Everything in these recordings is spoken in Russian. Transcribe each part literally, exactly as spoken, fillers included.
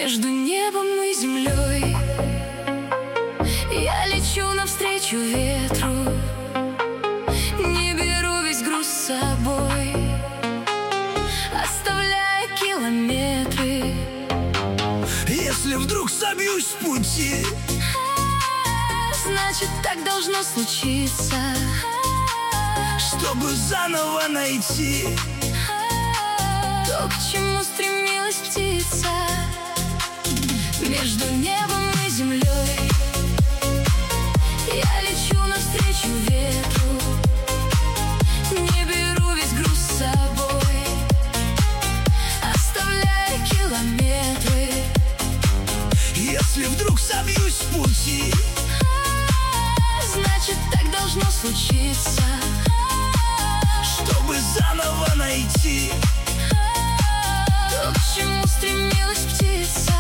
Между небом и землей я лечу навстречу ветру, не беру весь груз с собой, оставляя километры. Если вдруг собьюсь с пути, значит, так должно случиться, чтобы заново найти то, к чему стремилась птица. Между небом и землей я лечу навстречу ветру, не беру весь груз с собой, оставляя километры. Если вдруг собьюсь с пути, значит, так должно случиться, чтобы заново найти то, к чему стремилась птица.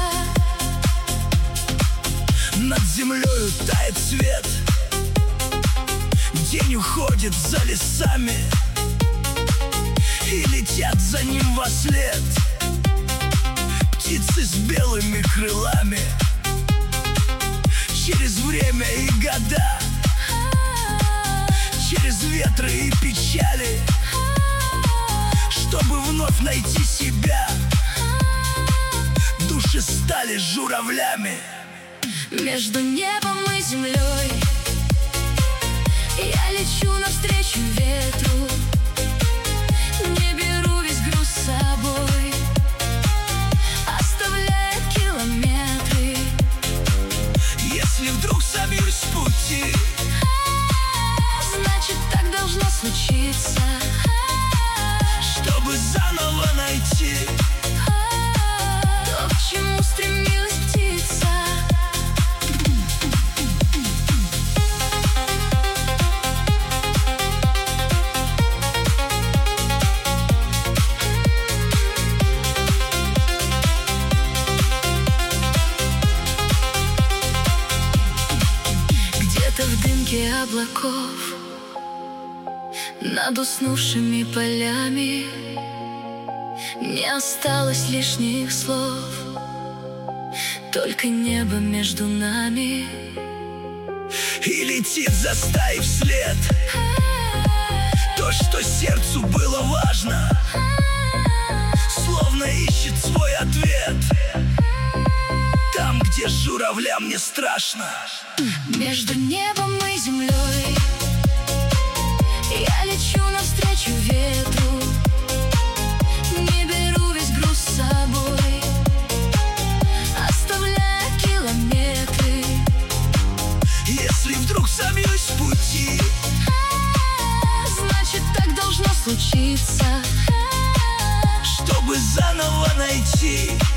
Над землею тает свет, день уходит за лесами, и летят за ним вослед птицы с белыми крылами. Через время и года, через ветры и печали, чтобы вновь найти себя, души стали журавлями. Между небом и землей я лечу навстречу ветру, не беру весь груз с собой, оставляя километры. Если вдруг собьюсь с пути, значит, так должно случиться, чтобы заново найти то, к чему стремилась птица. Где-то в дымке облаков, над уснувшими полями, не осталось лишних слов, только небо между нами. И летит, заставив след то, что сердцу было важно, словно ищет свой ответ там, где журавлям не страшно. Между небом и землей я лечу навстречу ветру, не беру весь груз с собой, оставляя километры. Если вдруг собьюсь с пути, значит, так должно случиться, чтобы заново найти